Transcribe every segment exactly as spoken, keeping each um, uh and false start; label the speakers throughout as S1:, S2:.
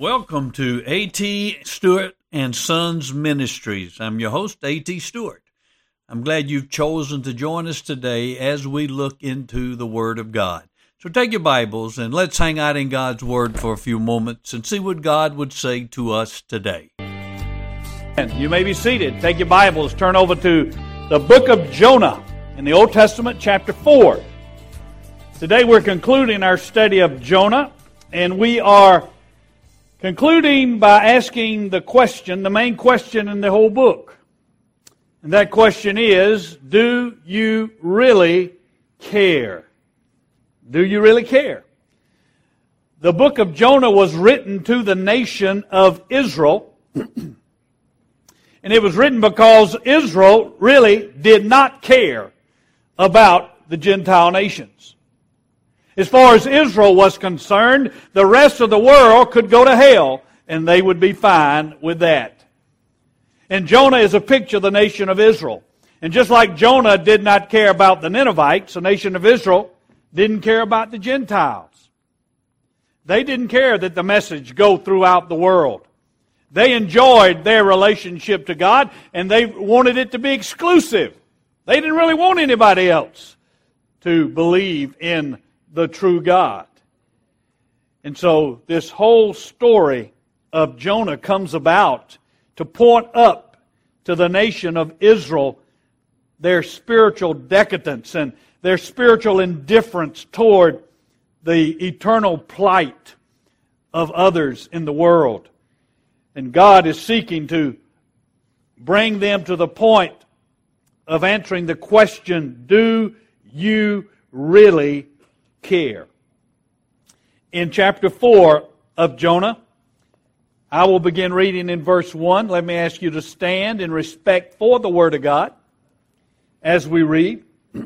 S1: Welcome to A T. Stewart and Sons Ministries. I'm your host, A T. Stewart. I'm glad you've chosen to join us today as we look into the Word of God. So take your Bibles and let's hang out in God's Word for a few moments and see what God would say to us today.
S2: And you may be seated. Take your Bibles, turn over to the book of Jonah in the Old Testament, chapter four. Today we're concluding our study of Jonah, and we are concluding by asking the question, the main question in the whole book. And that question is, do you really care? Do you really care? The book of Jonah was written to the nation of Israel. And it was written because Israel really did not care about the Gentile nations. As far as Israel was concerned, the rest of the world could go to hell, and they would be fine with that. And Jonah is a picture of the nation of Israel. And just like Jonah did not care about the Ninevites, the nation of Israel didn't care about the Gentiles. They didn't care that the message go throughout the world. They enjoyed their relationship to God, and they wanted it to be exclusive. They didn't really want anybody else to believe in the true God. And so this whole story of Jonah comes about to point up to the nation of Israel their spiritual decadence and their spiritual indifference toward the eternal plight of others in the world. And God is seeking to bring them to the point of answering the question, do you really care? In chapter four of Jonah, I will begin reading in verse one. Let me ask you to stand in respect for the Word of God as we read.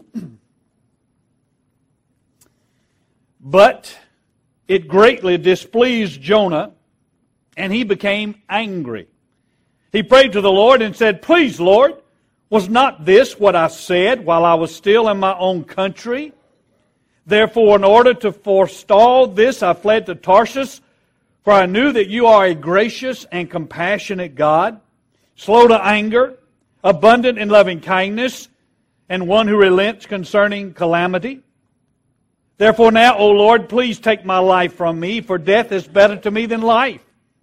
S2: But it greatly displeased Jonah, and he became angry. He prayed to the Lord and said, "Please, Lord, was not this what I said while I was still in my own country? Therefore, in order to forestall this, I fled to Tarshish, for I knew that you are a gracious and compassionate God, slow to anger, abundant in loving kindness, and one who relents concerning calamity. Therefore now, O Lord, please take my life from me, for death is better to me than life."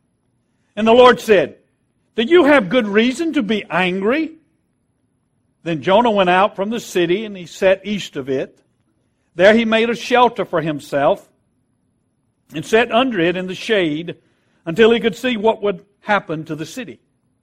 S2: And the Lord said, "Do you have good reason to be angry?" Then Jonah went out from the city, and he sat east of it. There he made a shelter for himself and sat under it in the shade until he could see what would happen to the city.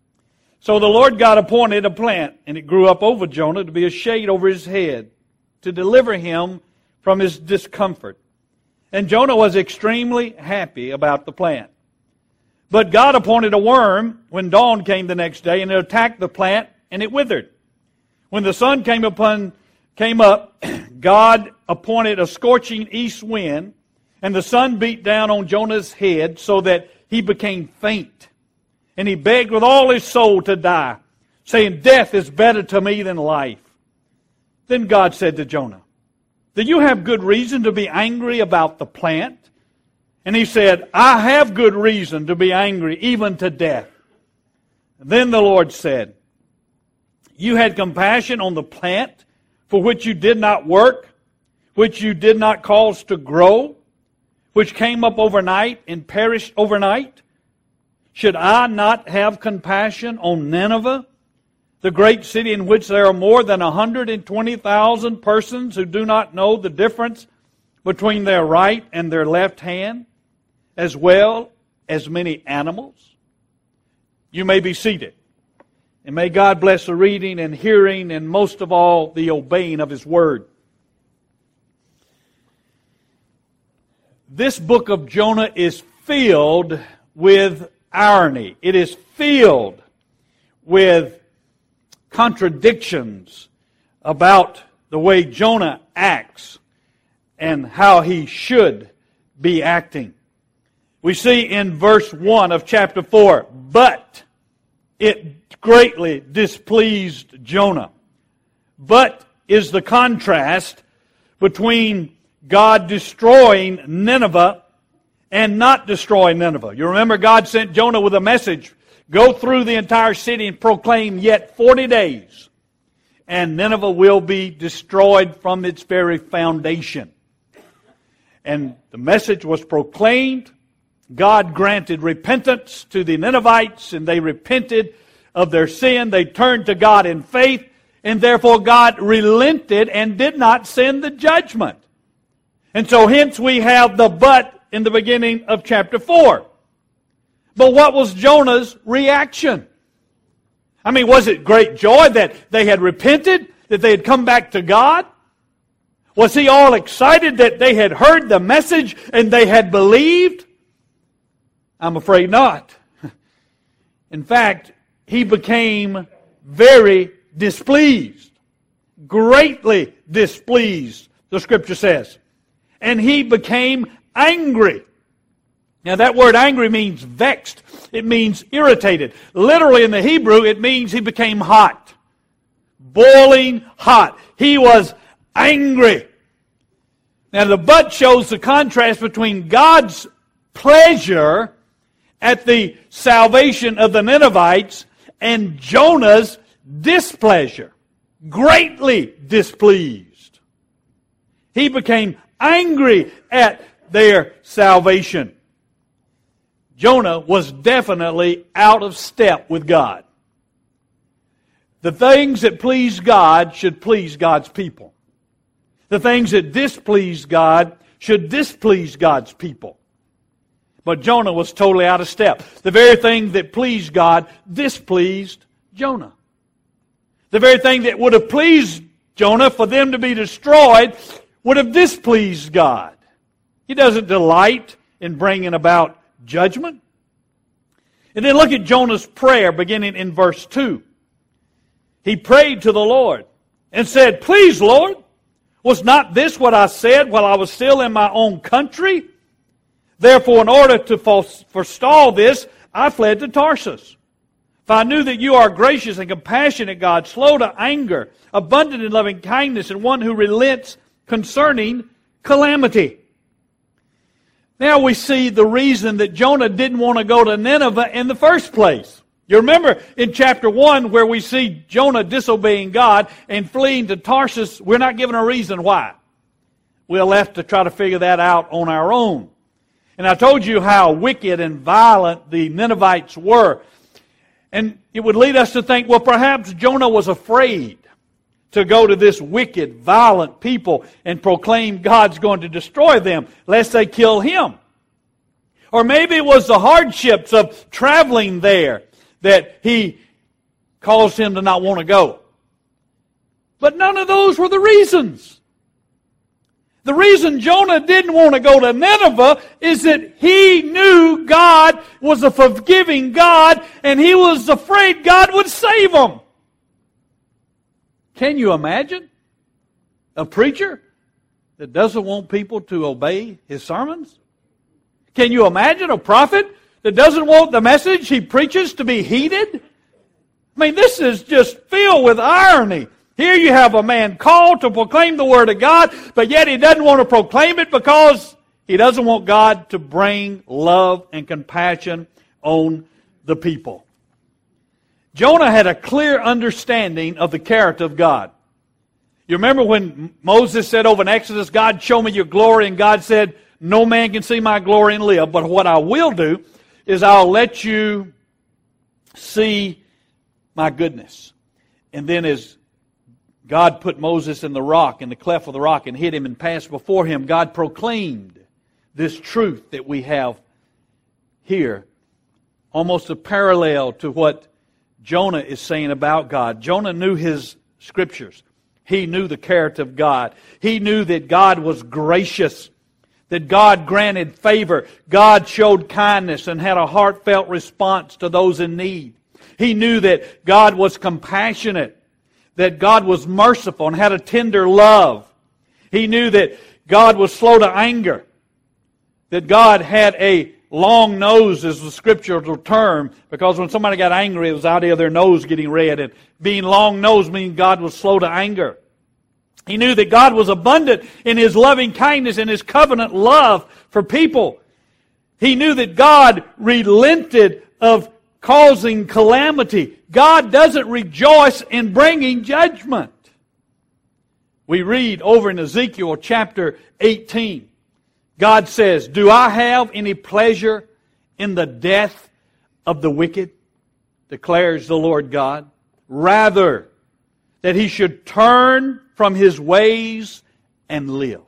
S2: So the Lord God appointed a plant, and it grew up over Jonah to be a shade over his head, to deliver him from his discomfort. And Jonah was extremely happy about the plant. But God appointed a worm when dawn came the next day, and it attacked the plant, and it withered. When the sun came upon came up, God appointed a scorching east wind, and the sun beat down on Jonah's head so that he became faint. And he begged with all his soul to die, saying, "Death is better to me than life." Then God said to Jonah, "Do you have good reason to be angry about the plant?" And he said, "I have good reason to be angry, even to death." Then the Lord said, "You had compassion on the plant for which you did not work, which you did not cause to grow, which came up overnight and perished overnight. Should I not have compassion on Nineveh, the great city in which there are more than one hundred twenty thousand persons who do not know the difference between their right and their left hand, as well as many animals?" You may be seated. And may God bless the reading and hearing and most of all the obeying of His Word. This book of Jonah is filled with irony. It is filled with contradictions about the way Jonah acts and how he should be acting. We see in verse one of chapter four, "But it greatly displeased Jonah." But is the contrast between God destroying Nineveh and not destroy Nineveh. You remember God sent Jonah with a message. Go through the entire city and proclaim yet forty days, and Nineveh will be destroyed from its very foundation. And the message was proclaimed. God granted repentance to the Ninevites, and they repented of their sin. They turned to God in faith, and therefore God relented and did not send the judgment. And so hence we have the but in the beginning of chapter four. But what was Jonah's reaction? I mean, was it great joy that they had repented, that they had come back to God? Was he all excited that they had heard the message and they had believed? I'm afraid not. In fact, he became very displeased, greatly displeased, the Scripture says. And he became angry. Now that word angry means vexed. It means irritated. Literally in the Hebrew, it means he became hot. Boiling hot. He was angry. Now the but shows the contrast between God's pleasure at the salvation of the Ninevites and Jonah's displeasure. Greatly displeased. He became angry at their salvation. Jonah was definitely out of step with God. The things that please God should please God's people. The things that displease God should displease God's people. But Jonah was totally out of step. The very thing that pleased God displeased Jonah. The very thing that would have pleased Jonah for them to be destroyed would have displeased God. He doesn't delight in bringing about judgment. And then look at Jonah's prayer beginning in verse two. He prayed to the Lord and said, "Please, Lord, was not this what I said while I was still in my own country? Therefore, in order to forestall this, I fled to Tarsus. For I knew that you are gracious and compassionate God, slow to anger, abundant in loving kindness, and one who relents concerning calamity." Now we see the reason that Jonah didn't want to go to Nineveh in the first place. You remember in chapter one where we see Jonah disobeying God and fleeing to Tarsus, we're not given a reason why. We're left to try to figure that out on our own. And I told you how wicked and violent the Ninevites were. And it would lead us to think, well, perhaps Jonah was afraid to go to this wicked, violent people and proclaim God's going to destroy them, lest they kill him. Or maybe it was the hardships of traveling there that he caused him to not want to go. But none of those were the reasons. The reason Jonah didn't want to go to Nineveh is that he knew God was a forgiving God and he was afraid God would save him. Can you imagine a preacher that doesn't want people to obey his sermons? Can you imagine a prophet that doesn't want the message he preaches to be heeded? I mean, this is just filled with irony. Here you have a man called to proclaim the Word of God, but yet he doesn't want to proclaim it because he doesn't want God to bring love and compassion on the people. Jonah had a clear understanding of the character of God. You remember when Moses said over in Exodus, "God, show me your glory," and God said, "No man can see my glory and live, but what I will do is I'll let you see my goodness." And then as God put Moses in the rock, in the cleft of the rock, and hid him and passed before him, God proclaimed this truth that we have here, almost a parallel to what Jonah is saying about God. Jonah knew his scriptures. He knew the character of God. He knew that God was gracious, that God granted favor. God showed kindness and had a heartfelt response to those in need. He knew that God was compassionate, that God was merciful and had a tender love. He knew that God was slow to anger, that God had a long nose is the scriptural term, because when somebody got angry, it was out of their nose getting red. And being long-nosed means God was slow to anger. He knew that God was abundant in His loving kindness and His covenant love for people. He knew that God relented of causing calamity. God doesn't rejoice in bringing judgment. We read over in Ezekiel chapter eighteen, God says, "Do I have any pleasure in the death of the wicked? Declares the Lord God. Rather, that he should turn from his ways and live."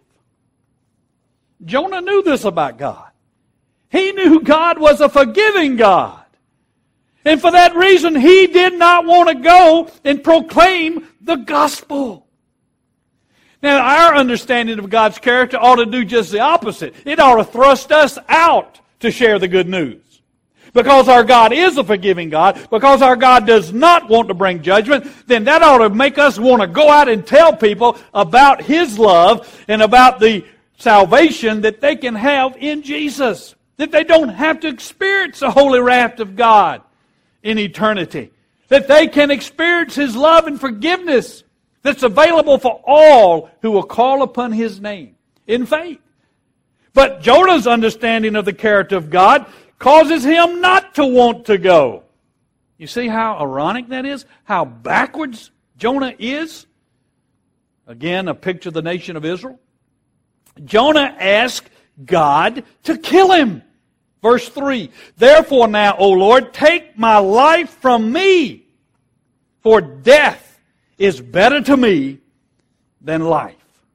S2: Jonah knew this about God. He knew God was a forgiving God. And for that reason, he did not want to go and proclaim the gospel. Now, our understanding of God's character ought to do just the opposite. It ought to thrust us out to share the good news. Because our God is a forgiving God, because our God does not want to bring judgment, then that ought to make us want to go out and tell people about His love and about the salvation that they can have in Jesus. That they don't have to experience the holy wrath of God in eternity. That they can experience His love and forgiveness that's available for all who will call upon His name in faith. But Jonah's understanding of the character of God causes him not to want to go. You see how ironic that is? How backwards Jonah is? Again, a picture of the nation of Israel. Jonah asked God to kill him. Verse three, "Therefore now, O Lord, take my life from me, for death is better to me than life."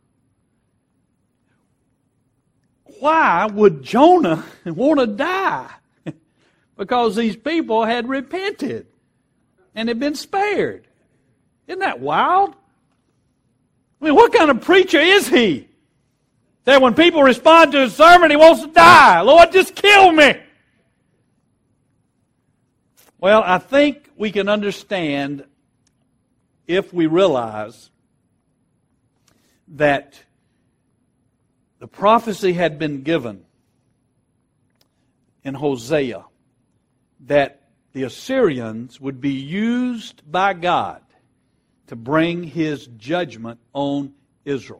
S2: Why would Jonah want to die? Because these people had repented and had been spared. Isn't that wild? I mean, what kind of preacher is he? That when people respond to his sermon, he wants to die. Lord, just kill me. Well, I think we can understand if we realize that the prophecy had been given in Hosea that the Assyrians would be used by God to bring His judgment on Israel.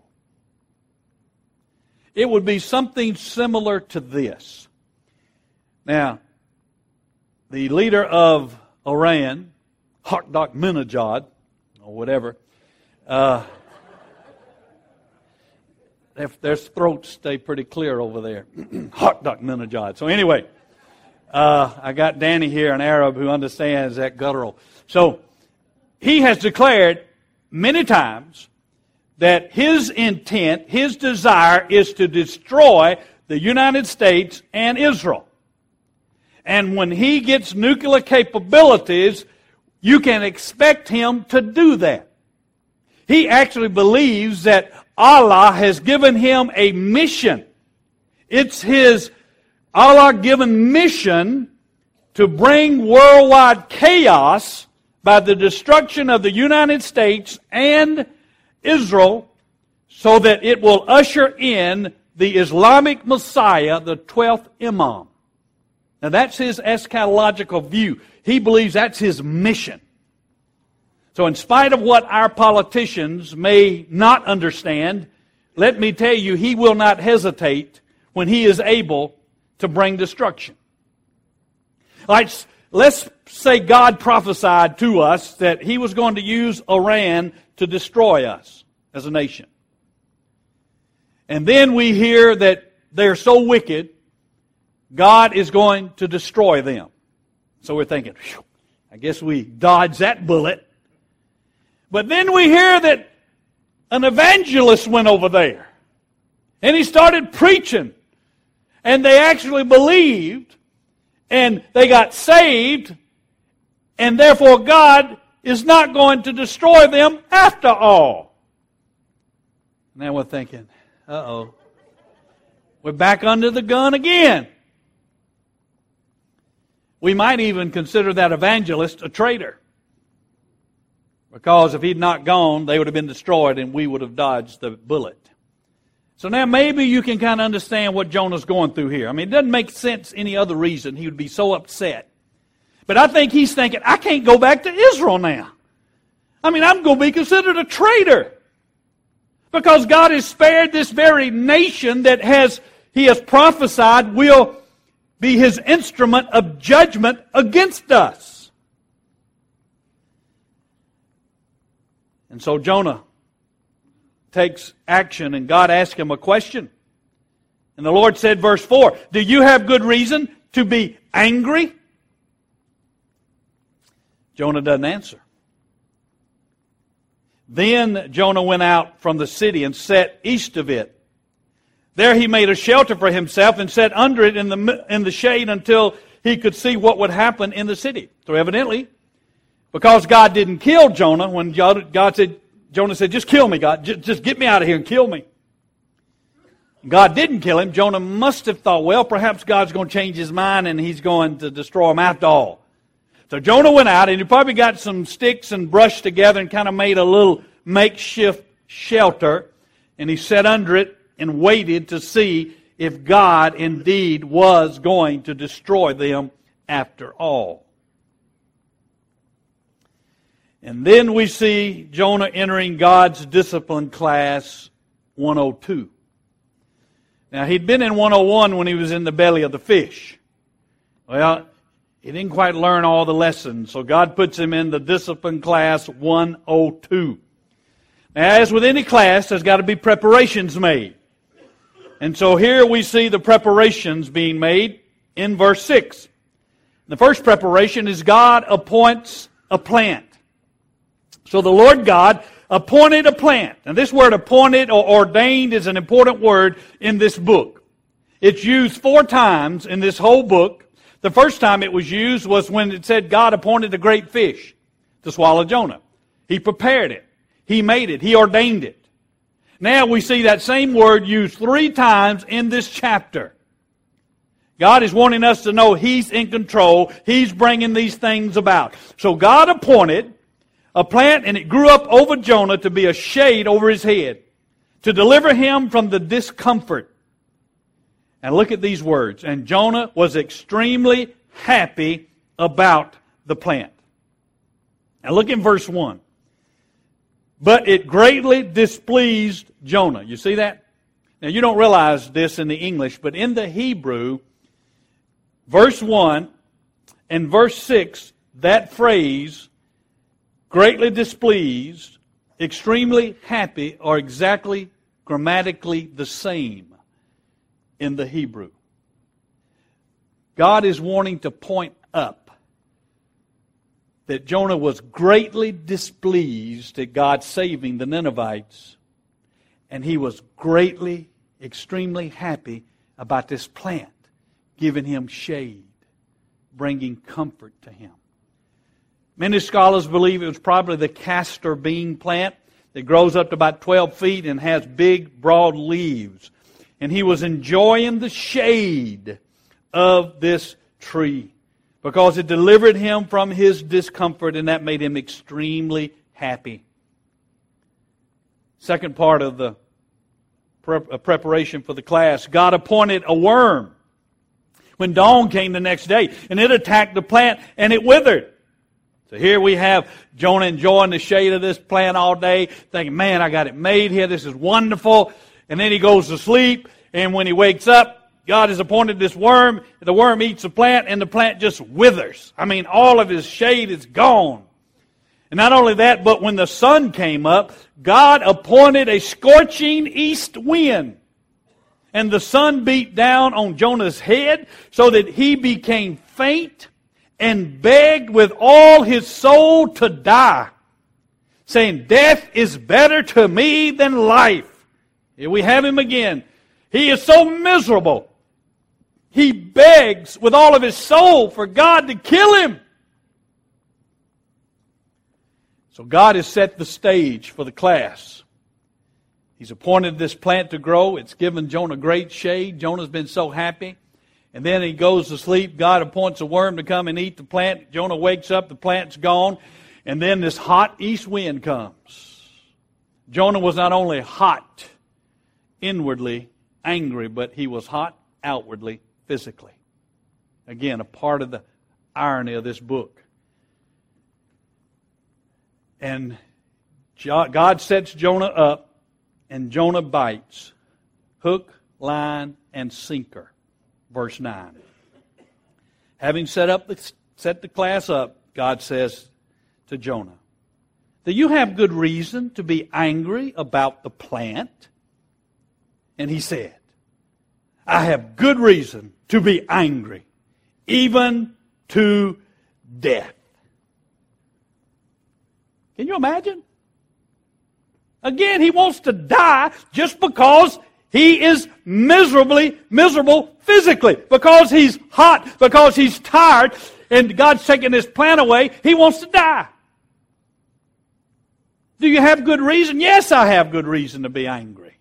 S2: It would be something similar to this. Now, the leader of Iran, Ahmadinejad, or whatever, uh, their, their throats stay pretty clear over there. Ahmadinejad. So anyway, uh, I got Danny here, an Arab who understands that guttural. So he has declared many times that his intent, his desire is to destroy the United States and Israel. And when he gets nuclear capabilities, you can expect him to do that. He actually believes that Allah has given him a mission. It's his Allah-given mission to bring worldwide chaos by the destruction of the United States and Israel, so that it will usher in the Islamic Messiah, the twelfth Imam. Now that's his eschatological view. He believes that's his mission. So in spite of what our politicians may not understand, let me tell you, he will not hesitate when he is able to bring destruction. Like, let's say God prophesied to us that He was going to use Iran to destroy us as a nation. And then we hear that they're so wicked, God is going to destroy them. So we're thinking, I guess we dodged that bullet. But then we hear that an evangelist went over there. And he started preaching. And they actually believed. And they got saved. And therefore God is not going to destroy them after all. Now we're thinking, uh-oh. We're back under the gun again. We might even consider that evangelist a traitor. Because if he'd not gone, they would have been destroyed and we would have dodged the bullet. So now maybe you can kind of understand what Jonah's going through here. I mean, it doesn't make sense any other reason he would be so upset. But I think he's thinking, I can't go back to Israel now. I mean, I'm going to be considered a traitor. Because God has spared this very nation that has, He has prophesied will be His instrument of judgment against us. And so Jonah takes action, and God asked him a question. And the Lord said, verse four, do you have good reason to be angry? Jonah doesn't answer. Then Jonah went out from the city and sat east of it. There he made a shelter for himself and sat under it in the, in the shade until he could see what would happen in the city. So evidently, because God didn't kill Jonah, when God, God said, Jonah said, just kill me, God. Just, just get me out of here and kill me. God didn't kill him. Jonah must have thought, well, perhaps God's going to change his mind and He's going to destroy him after all. So Jonah went out, and he probably got some sticks and brush together and kind of made a little makeshift shelter. And he sat under it and waited to see if God indeed was going to destroy them after all. And then we see Jonah entering God's discipline class one oh two. Now, he'd been in one oh one when he was in the belly of the fish. Well, he didn't quite learn all the lessons, so God puts him in the discipline class one oh two. Now, as with any class, there's got to be preparations made. And so here we see the preparations being made in verse six. The first preparation is God appoints a plant. So the Lord God appointed a plant. And this word appointed or ordained is an important word in this book. It's used four times in this whole book. The first time it was used was when it said God appointed a great fish to swallow Jonah. He prepared it. He made it. He ordained it. Now we see that same word used three times in this chapter. God is wanting us to know He's in control. He's bringing these things about. So God appointed a plant, and it grew up over Jonah to be a shade over his head, to deliver him from the discomfort. And look at these words. And Jonah was extremely happy about the plant. Now look in verse one. But it greatly displeased Jonah. You see that? Now you don't realize this in the English, but in the Hebrew, verse one and verse six, that phrase, greatly displeased, extremely happy, are exactly grammatically the same in the Hebrew. God is wanting to point up that Jonah was greatly displeased at God saving the Ninevites, and he was greatly, extremely happy about this plant giving him shade, bringing comfort to him. Many scholars believe it was probably the castor bean plant that grows up to about twelve feet and has big, broad leaves. And he was enjoying the shade of this tree because it delivered him from his discomfort, and that made him extremely happy. Second part of the preparation for the class, God appointed a worm when dawn came the next day, and it attacked the plant and it withered. So here we have Jonah enjoying the shade of this plant all day, thinking, man, I got it made here, this is wonderful. And then he goes to sleep, and when he wakes up, God has appointed this worm. The worm eats the plant, and the plant just withers. I mean, all of his shade is gone. And not only that, but when the sun came up, God appointed a scorching east wind. And the sun beat down on Jonah's head so that he became faint and begged with all his soul to die, saying, death is better to me than life. Here we have him again. He is so miserable. He begs with all of his soul for God to kill him. So God has set the stage for the class. He's appointed this plant to grow. It's given Jonah great shade. Jonah's been so happy. And then he goes to sleep. God appoints a worm to come and eat the plant. Jonah wakes up. The plant's gone. And then this hot east wind comes. Jonah was not only hot inwardly, angry, but he was hot outwardly, physically. Again, a part of the irony of this book. And God sets Jonah up, and Jonah bites. Hook, line, and sinker. Verse nine. Having set up the, set the class up, God says to Jonah, "Do you have good reason to be angry about the plant?" And he said, "I have good reason to be angry, even to death." Can you imagine? Again, he wants to die just because he is miserably, miserable physically. Because he's hot, because he's tired, and God's taking his plant away, he wants to die. Do you have good reason? Yes, I have good reason to be angry.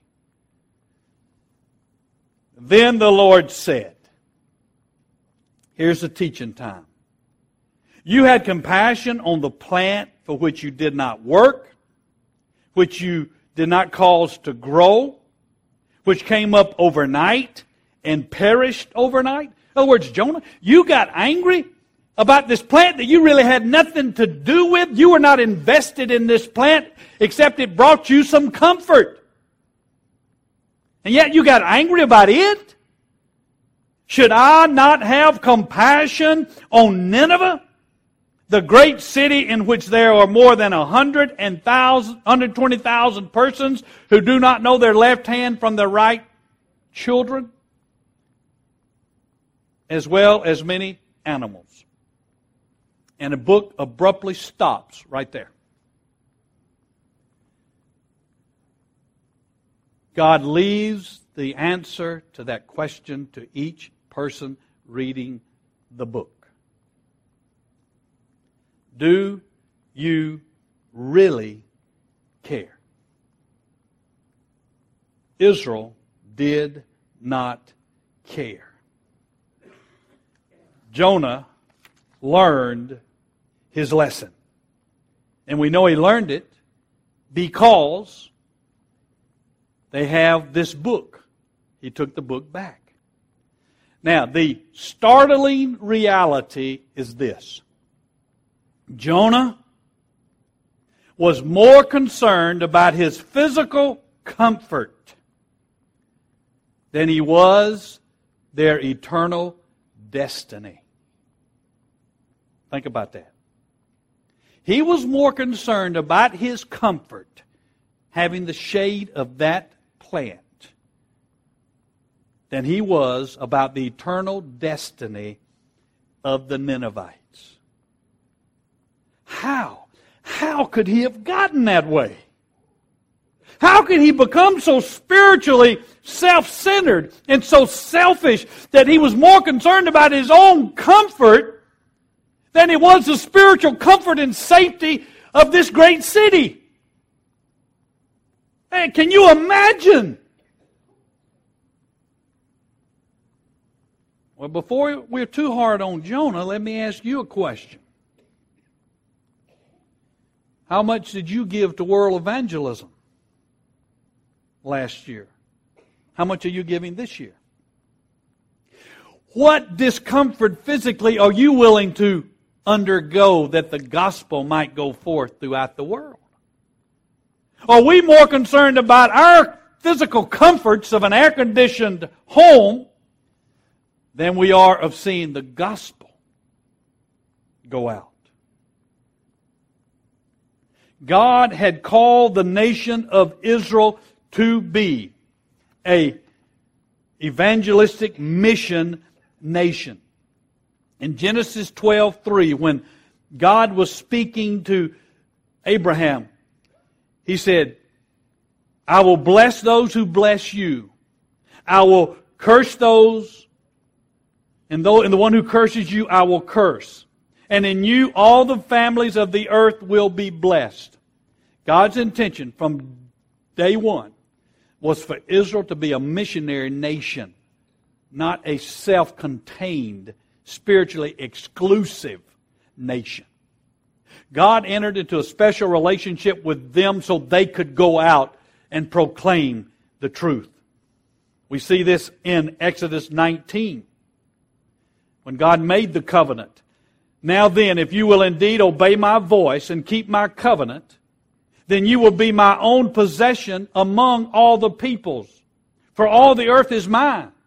S2: Then the Lord said, here's the teaching time. "You had compassion on the plant for which you did not work, which you did not cause to grow, which came up overnight and perished overnight." In other words, Jonah, you got angry about this plant that you really had nothing to do with. You were not invested in this plant except it brought you some comfort. And yet you got angry about it? Should I not have compassion on Nineveh, the great city in which there are more than one hundred twenty thousand persons who do not know their left hand from their right, children, as well as many animals? And the book abruptly stops right there. God leaves the answer to that question to each person reading the book. Do you really care? Israel did not care. Jonah learned his lesson. And we know he learned it because they have this book. He took the book back. Now, the startling reality is this. Jonah was more concerned about his physical comfort than he was their eternal destiny. Think about that. He was more concerned about his comfort, having the shade of that plant, than he was about the eternal destiny of the Ninevites. How? How could he have gotten that way? How could he become so spiritually self-centered and so selfish that he was more concerned about his own comfort than he was the spiritual comfort and safety of this great city? Hey, can you imagine? Well, before we're too hard on Jonah, let me ask you a question. How much did you give to world evangelism last year? How much are you giving this year? What discomfort physically are you willing to undergo that the gospel might go forth throughout the world? Are we more concerned about our physical comforts of an air-conditioned home than we are of seeing the gospel go out? God had called the nation of Israel to be a evangelistic mission nation. In Genesis twelve three, when God was speaking to Abraham, He said, "I will bless those who bless you. I will curse those, and though and the one who curses you, I will curse. And in you all the families of the earth will be blessed." God's intention from day one was for Israel to be a missionary nation, not a self-contained, spiritually exclusive nation. God entered into a special relationship with them so they could go out and proclaim the truth. We see this in Exodus nineteen, when God made the covenant. "Now then, if you will indeed obey my voice and keep my covenant, then you will be my own possession among all the peoples. For all the earth is mine.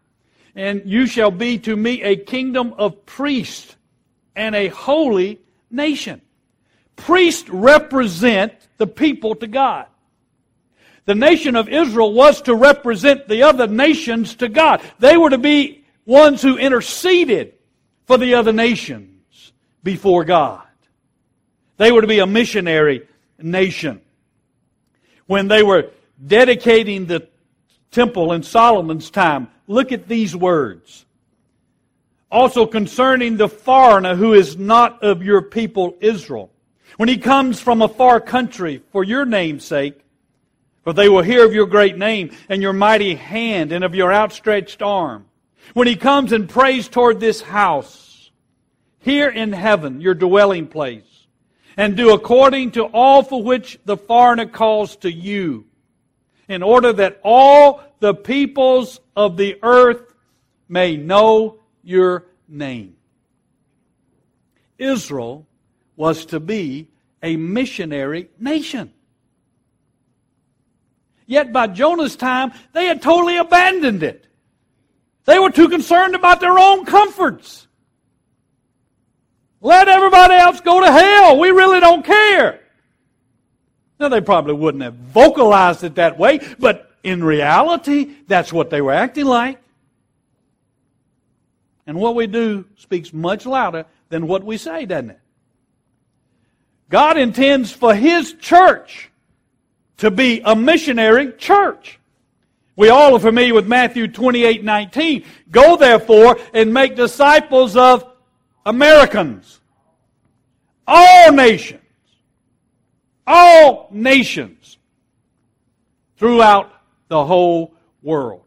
S2: And you shall be to me a kingdom of priests and a holy nation. Priests represent the people to God. The nation of Israel was to represent the other nations to God. They were to be ones who interceded for the other nations before God. They were to be a missionary nation. When they were dedicating the temple in Solomon's time, look at these words. Also concerning the foreigner who is not of your people Israel, when he comes from a far country for your name's sake, for they will hear of your great name and your mighty hand and of your outstretched arm. When he comes and prays toward this house, here in heaven, your dwelling place, and do according to all for which the foreigner calls to you, in order that all the peoples of the earth may know your name. Israel was to be a missionary nation. Yet by Jonah's time, they had totally abandoned it. They were too concerned about their own comforts. Let everybody else go to hell. We really don't care. Now, they probably wouldn't have vocalized it that way, but in reality, that's what they were acting like. And what we do speaks much louder than what we say, doesn't it? God intends for His church to be a missionary church. We all are familiar with Matthew twenty-eight nineteen. Go therefore and make disciples of Americans. All nations. All nations. Throughout the whole world.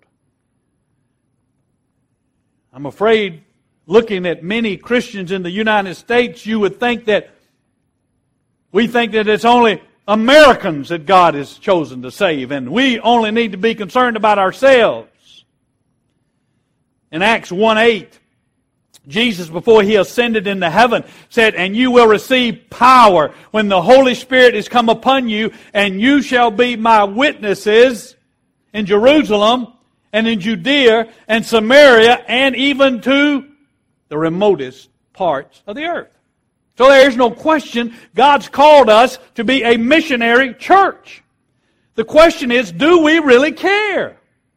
S2: I'm afraid, looking at many Christians in the United States, you would think that we think that it's only Americans that God has chosen to save, and we only need to be concerned about ourselves. In Acts one eight, Jesus, before He ascended into heaven, said, "And you will receive power when the Holy Spirit is come upon you, and you shall be my witnesses in Jerusalem and in Judea and Samaria and even to the remotest parts of the earth." So there is no question God's called us to be a missionary church. The question is, do we really care?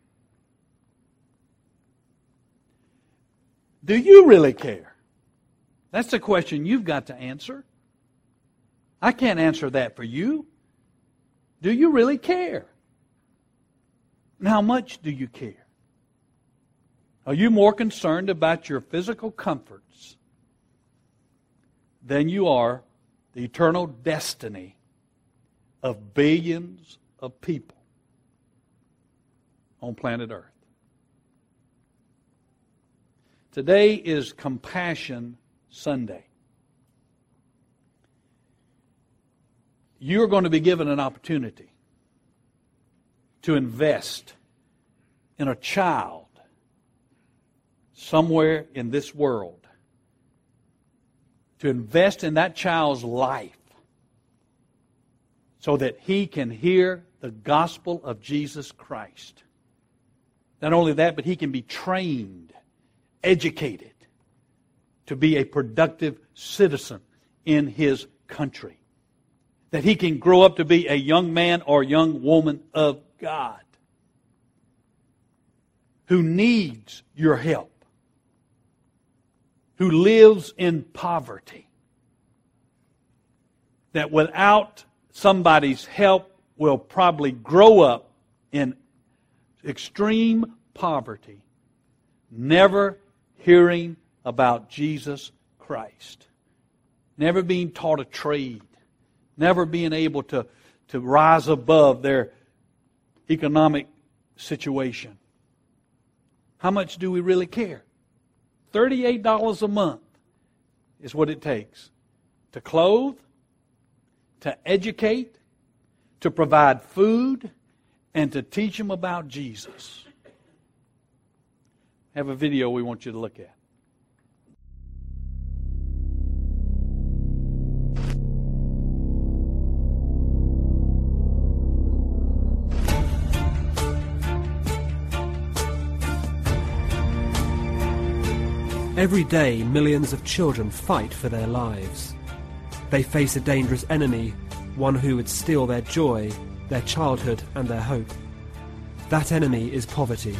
S2: Do you really care? That's the question you've got to answer. I can't answer that for you. Do you really care? And how much do you care? Are you more concerned about your physical comforts than you are the eternal destiny of billions of people on planet Earth? Today is Compassion Sunday. You're going to be given an opportunity to invest in a child somewhere in this world. To invest in that child's life so that he can hear the gospel of Jesus Christ. Not only that, but he can be trained, educated to be a productive citizen in his country. That he can grow up to be a young man or young woman of God who needs your help, who lives in poverty, that without somebody's help will probably grow up in extreme poverty, never hearing about Jesus Christ, never being taught a trade, never being able to, to rise above their economic situation. How much do we really care? thirty-eight dollars a month is what it takes to clothe, to educate, to provide food, and to teach them about Jesus. I have a video we want you to look at.
S3: Every day, millions of children fight for their lives. They face a dangerous enemy, one who would steal their joy, their childhood, and their hope. That enemy is poverty.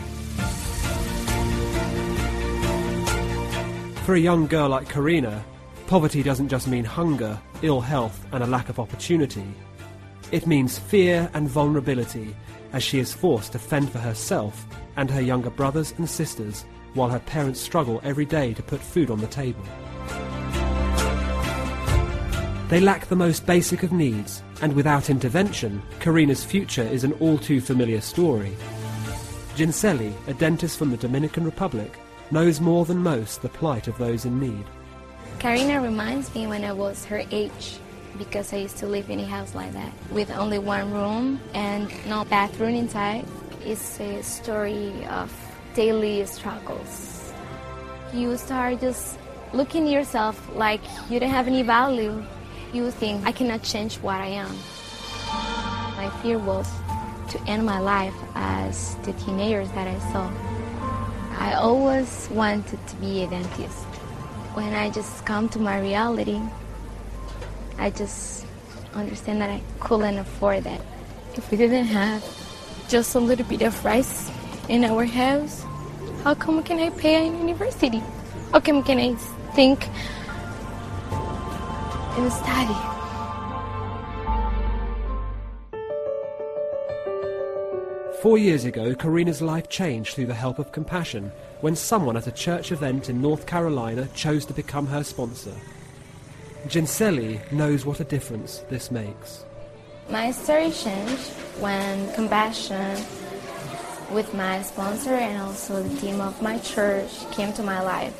S3: For a young girl like Karina, poverty doesn't just mean hunger, ill health, and a lack of opportunity. It means fear and vulnerability as she is forced to fend for herself and her younger brothers and sisters while her parents struggle every day to put food on the table. They lack the most basic of needs, and without intervention, Karina's future is an all-too-familiar story. Ginselli, a dentist from the Dominican Republic, knows more than most the plight of those in need.
S4: Karina reminds me when I was her age, because I used to live in a house like that, with only one room and no bathroom inside. It's a story of daily struggles. You start just looking at yourself like you don't have any value. You think, I cannot change what I am. My fear was to end my life as the teenagers that I saw. I always wanted to be a dentist. When I just come to my reality, I just understand that I couldn't afford that. If we didn't have just a little bit of rice in our house, how come can I pay a university? How come can I think and study?
S3: Four years ago, Karina's life changed through the help of compassion when someone at a church event in North Carolina chose to become her sponsor. Ginselli knows what a difference this makes.
S4: My story changed when compassion with my sponsor and also the team of my church came to my life.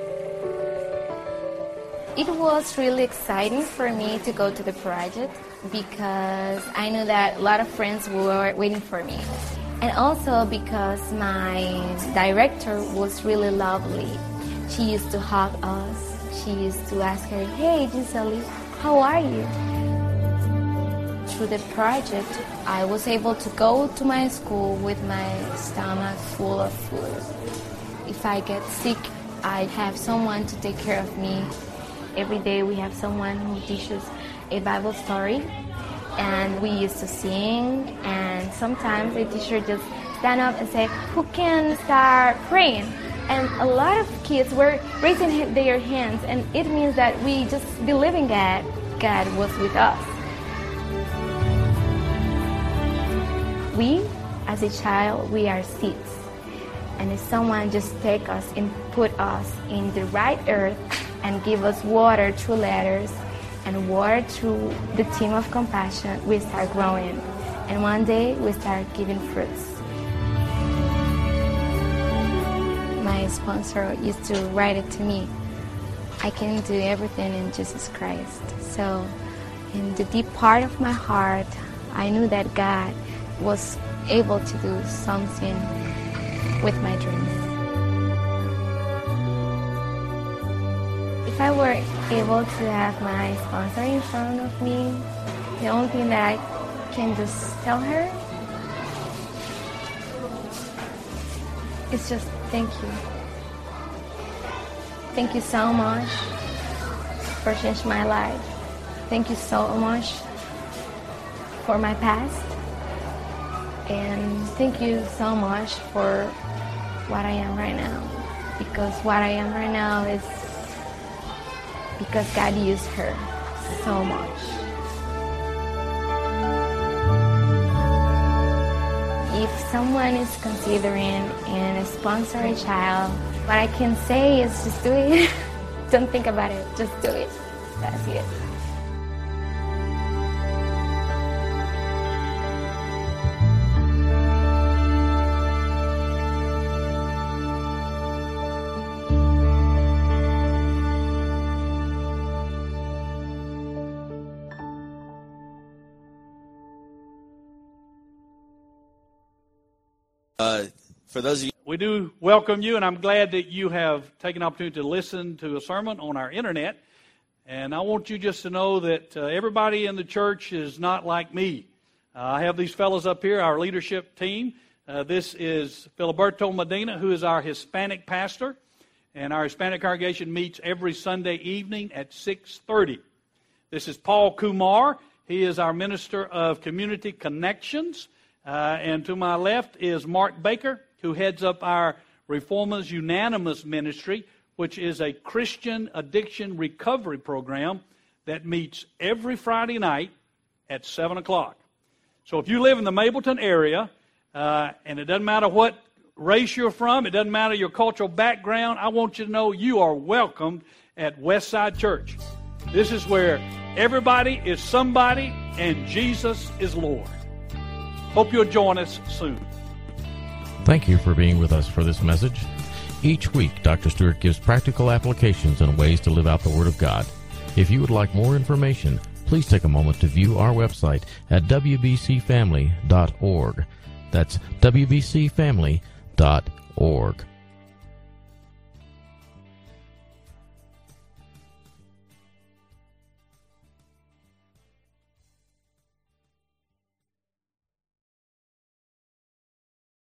S4: It was really exciting for me to go to the project because I knew that a lot of friends were waiting for me. And also because my director was really lovely. She used to hug us. She used to ask her, "Hey, Giselle, how are you?" Through the project, I was able to go to my school with my stomach full of food. If I get sick, I have someone to take care of me. Every day we have someone who teaches a Bible story, and we used to sing, and sometimes the teacher just stand up and say, "Who can start praying?" And a lot of kids were raising their hands, and it means that we just believe in God. God was with us. We, as a child, we are seeds. And if someone just take us and put us in the right earth and give us water through letters and water through the team of compassion, we start growing. And one day we start giving fruits. My sponsor used to write it to me. I can do everything in Jesus Christ. So in the deep part of my heart, I knew that God was able to do something with my dreams. If I were able to have my sponsor in front of me, the only thing that I can just tell her is just thank you. Thank you so much for changing my life. Thank you so much for my past. And thank you so much for what I am right now. Because what I am right now is because God used her so much. If someone is considering and sponsor a child, what I can say is just do it. Don't think about it, just do it. That's it.
S5: Uh, for those of you,
S2: We do welcome you, and I'm glad that you have taken the opportunity to listen to a sermon on our internet. And I want you just to know that uh, everybody in the church is not like me. Uh, I have these fellows up here, our leadership team. Uh, this is Filiberto Medina, who is our Hispanic pastor. and our Hispanic congregation meets every Sunday evening at six thirty. This is Paul Kumar. He is our Minister of Community Connections. Uh, and to my left is Mark Baker, who heads up our Reformers Unanimous Ministry, which is a Christian addiction recovery program that meets every Friday night at seven o'clock. So if you live in the Mableton area, uh, and it doesn't matter what race you're from, it doesn't matter your cultural background, I want you to know you are welcomed at Westside Church. This is where everybody is somebody and Jesus is Lord. Hope you'll join us soon.
S5: Thank you for being with us for this message. Each week, Doctor Stewart gives practical applications and ways to live out the Word of God. If you would like more information, please take a moment to view our website at w b c family dot org. That's w b c family dot org.